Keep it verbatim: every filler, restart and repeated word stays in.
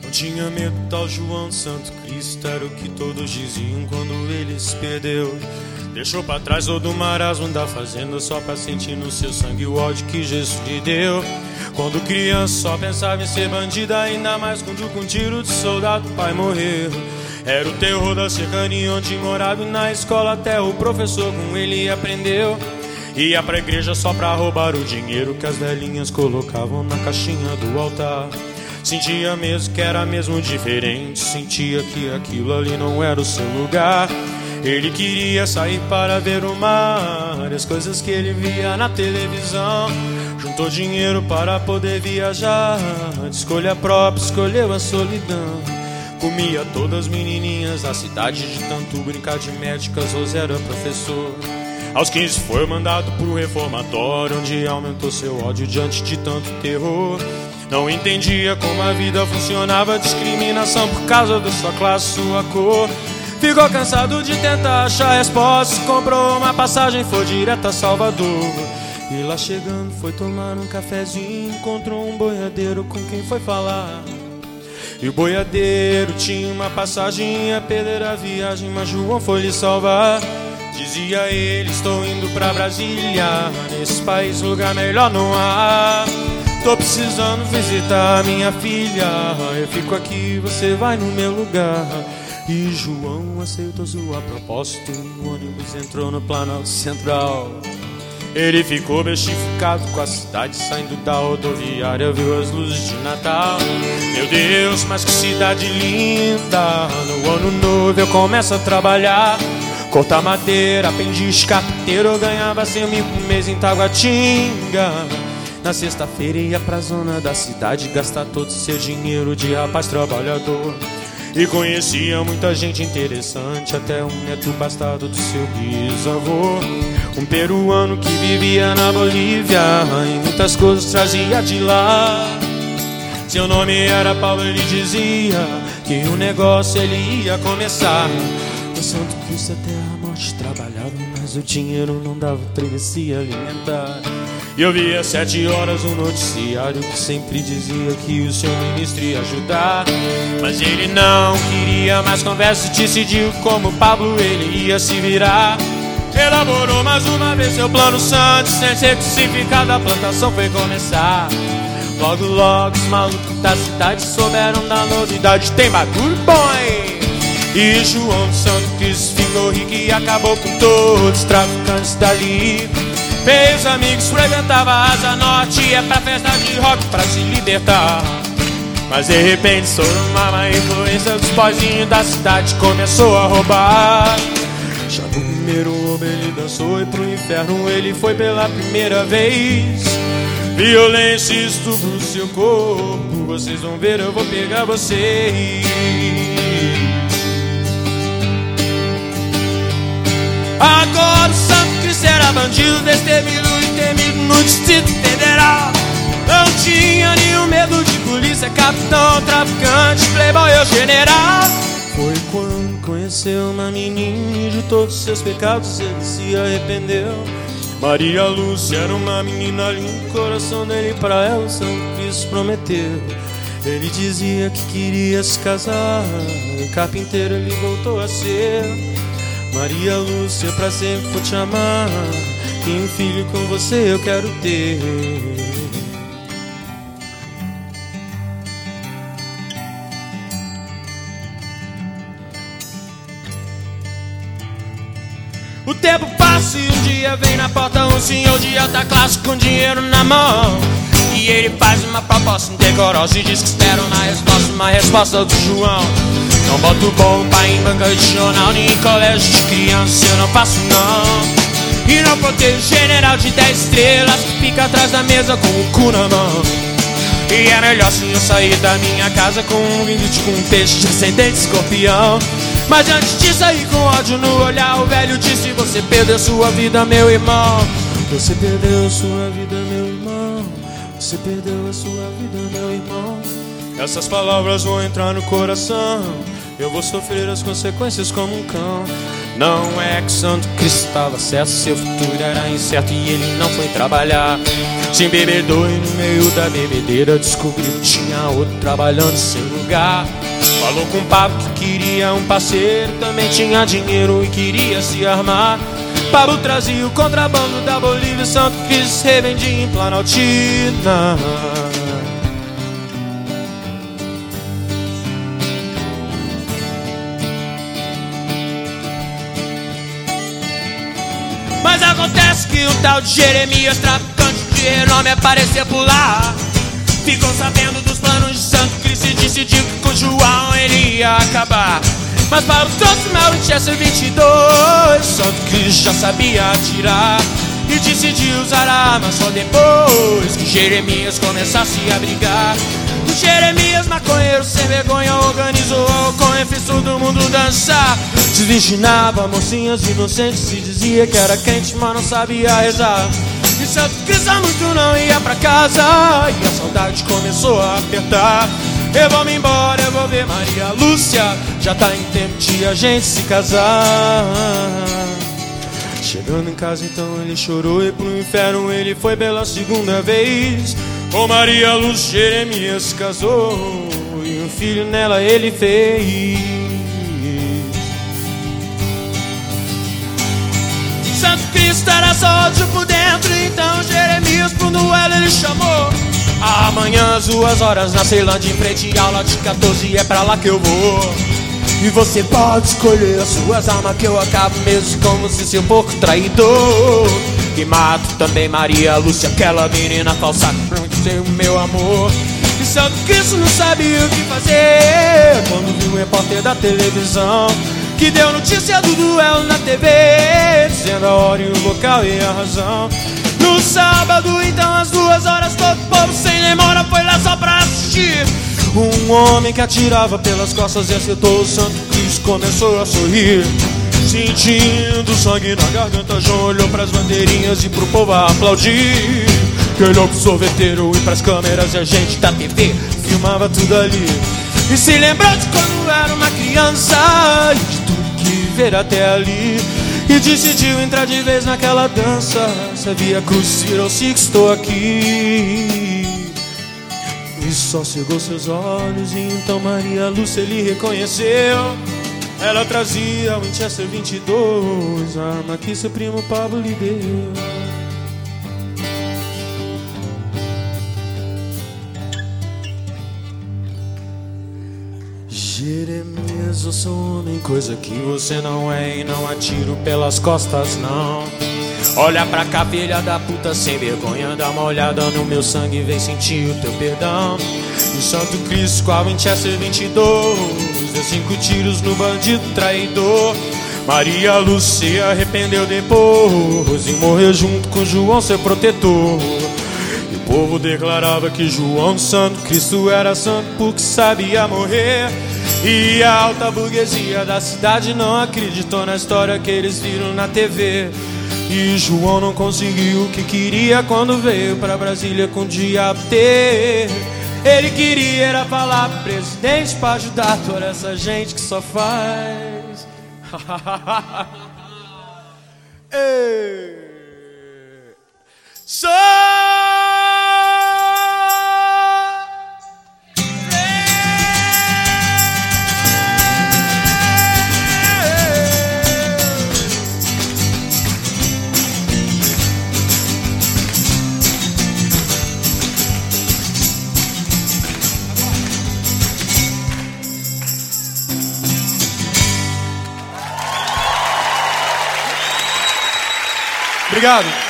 Não tinha medo, tal João Santo Cristo era o que todos diziam quando ele se perdeu. Deixou pra trás todo o marasmo da fazenda só pra sentir no seu sangue o ódio que Jesus lhe deu. Quando criança só pensava em ser bandida, ainda mais quando com tiro de soldado o pai morreu. Era o terror da cercania onde morava, e na escola até o professor com ele aprendeu. Ia pra igreja só pra roubar o dinheiro que as velhinhas colocavam na caixinha do altar. Sentia mesmo que era mesmo diferente, sentia que aquilo ali não era o seu lugar. Ele queria sair para ver o mar, as coisas que ele via na televisão. Juntou dinheiro para poder viajar, de escolha própria escolheu a solidão. Comia todas as menininhas da cidade, de tanto brincar de médicas, José era professor. Aos quinze foi mandado pro reformatório, onde aumentou seu ódio diante de tanto terror. Não entendia como a vida funcionava, discriminação por causa da sua classe, sua cor. Ficou cansado de tentar achar respostas, comprou uma passagem, foi direto a Salvador. E lá chegando foi tomar um cafezinho, encontrou um boiadeiro com quem foi falar. E o boiadeiro tinha uma passagem, ia perder a viagem, mas João foi lhe salvar. Dizia ele, estou indo pra Brasília, nesse país lugar melhor não há. Tô precisando visitar minha filha, eu fico aqui, você vai no meu lugar. E João aceitou sua proposta, o ônibus entrou no Planalto Central. Ele ficou bestificado com a cidade, saindo da rodoviária, viu as luzes de Natal. Meu Deus, mas que cidade linda, no ano novo eu começo a trabalhar. Cortar madeira, aprendiz carpinteiro, eu ganhava cem mil por mês em Taguatinga. Na sexta-feira ia pra zona da cidade, gastar todo o seu dinheiro de rapaz trabalhador. E conhecia muita gente interessante, até um neto bastardo do seu bisavô. Um peruano que vivia na Bolívia, e muitas coisas trazia de lá. Seu nome era Paulo, ele dizia que o negócio ele ia começar. O Santo Cristo até a morte trabalhava, mas o dinheiro não dava pra ele se alimentar. E eu via sete horas um noticiário que sempre dizia que o seu ministro ia ajudar. Mas ele não queria mais conversa e decidiu como Pablo ele ia se virar. Elaborou mais uma vez seu plano santo, sem ser crucificado a plantação foi começar. Logo logo os malucos da cidade souberam da novidade, tem bagulho bom aí. E João do Santo Cristo ficou rico e acabou com todos os traficantes dali. Meus amigos frequentavam a Asa Norte, é pra festa de rock pra se libertar. Mas de repente, sob uma má influência dos boyzinhos da cidade, começou a roubar. Já no primeiro roubo ele dançou e pro inferno ele foi pela primeira vez. Violência e estupro no seu corpo, vocês vão ver, eu vou pegar vocês. Agora o Santo Cristo era bandido, destemido e temido no Distrito Federal. Não tinha nenhum medo de polícia, capitão, traficante, playboy ou general. Foi quando conheceu uma menina e de todos os seus pecados ele se arrependeu. Maria Lúcia era uma menina linda, o coração dele pra ela o Santo Cristo prometeu. Ele dizia que queria se casar, e carpinteiro ele voltou a ser. Maria Lúcia, pra sempre vou te amar, e um filho com você eu quero ter. O tempo passa e um dia vem na porta um senhor de alta classe com dinheiro na mão. E ele faz uma proposta indecorosa e diz que espera na resposta, uma resposta do João. Não boto bomba em banca de jornal, nem em colégio de criança, eu não faço não. E não protejo general de dez estrelas que fica atrás da mesa com o cu na mão. E é melhor sim eu sair da minha casa com um vídeo com um peixe de ascendente escorpião. Mas antes de sair com ódio no olhar, o velho disse: você perdeu sua vida, meu irmão. Você perdeu sua vida, meu irmão. Você perdeu a sua vida, meu irmão. Essas palavras vão entrar no coração, eu vou sofrer as consequências como um cão. Não é que Santo Cristo estava certo, seu futuro era incerto e ele não foi trabalhar. Se embebedou e no meio da bebedeira descobriu que tinha outro trabalhando em seu lugar. Falou com o Pablo que queria um parceiro, também tinha dinheiro e queria se armar. Pablo trazia o contrabando da Bolívia, Santo Cristo revendia em Planaltina. Mas acontece que um tal de Jeremias, traficante de renome, apareceu por lá. Ficou sabendo dos planos de Santo Cristo e decidiu que com João ele ia acabar. Mas para o trouxe meu Winchester vinte e dois, Santo Cristo já sabia atirar e decidiu usar a arma só depois que Jeremias começasse a brigar. O Jeremias, maconheiro sem vergonha, organizou com e fez todo mundo dançar. Desvirginava mocinhas inocentes e dizia que era crente, mas não sabia rezar. E Santo Cristo muito não ia pra casa e a saudade começou a apertar. Eu vou me embora, eu vou ver Maria Lúcia, já tá em tempo de a gente se casar. Chegando em casa então ele chorou e pro inferno ele foi pela segunda vez. Com Maria Lúcia Jeremias se casou e um filho nela ele fez. Santo Cristo era só por dentro, então Jeremias pro duelo ele chamou. Amanhã às duas horas na Ceilândia, em frente à aula de quatorze, é pra lá que eu vou. E você pode escolher as suas armas que eu acabo mesmo como se seu porco traidor. E mato também Maria Lúcia, aquela menina falsa que tem o meu amor. E Santo Cristo não sabia o que fazer quando viu o repórter da televisão que deu notícia do duelo na T V, dizendo a hora e o local e a razão. No sábado, então, às duas horas, todo o povo sem demora foi lá só pra assistir. Um homem que atirava pelas costas e acertou o Santo Cristo começou a sorrir. Sentindo sangue na garganta, João olhou pras bandeirinhas e pro povo a aplaudir. Que olhou pro sorveteiro e pras câmeras e a gente da T V filmava tudo ali. E se lembrou de quando era uma criança e de tudo que ver até ali. E decidiu entrar de vez naquela dança. Sabia cruzir ou se estou aqui. E só cegou seus olhos e então Maria Lúcia ele reconheceu. Ela trazia o Winchester vinte e dois, a arma que seu primo Pablo lhe deu. Jeremias, eu sou homem, coisa que você não é, e não atiro pelas costas não. Olha pra cá, filha da puta sem vergonha, dá uma olhada no meu sangue e vem sentir o teu perdão. E o Santo Cristo com a Winchester vinte e dois deu cinco tiros no bandido traidor. Maria Lúcia se arrependeu depois e morreu junto com João, seu protetor. E o povo declarava que João Santo Cristo era santo porque sabia morrer. E a alta burguesia da cidade não acreditou na história que eles viram na T V. E João não conseguiu o que queria quando veio pra Brasília com o diabo ter. Ele queria era falar pro presidente pra ajudar toda essa gente que só faz. Ei. Só obrigado.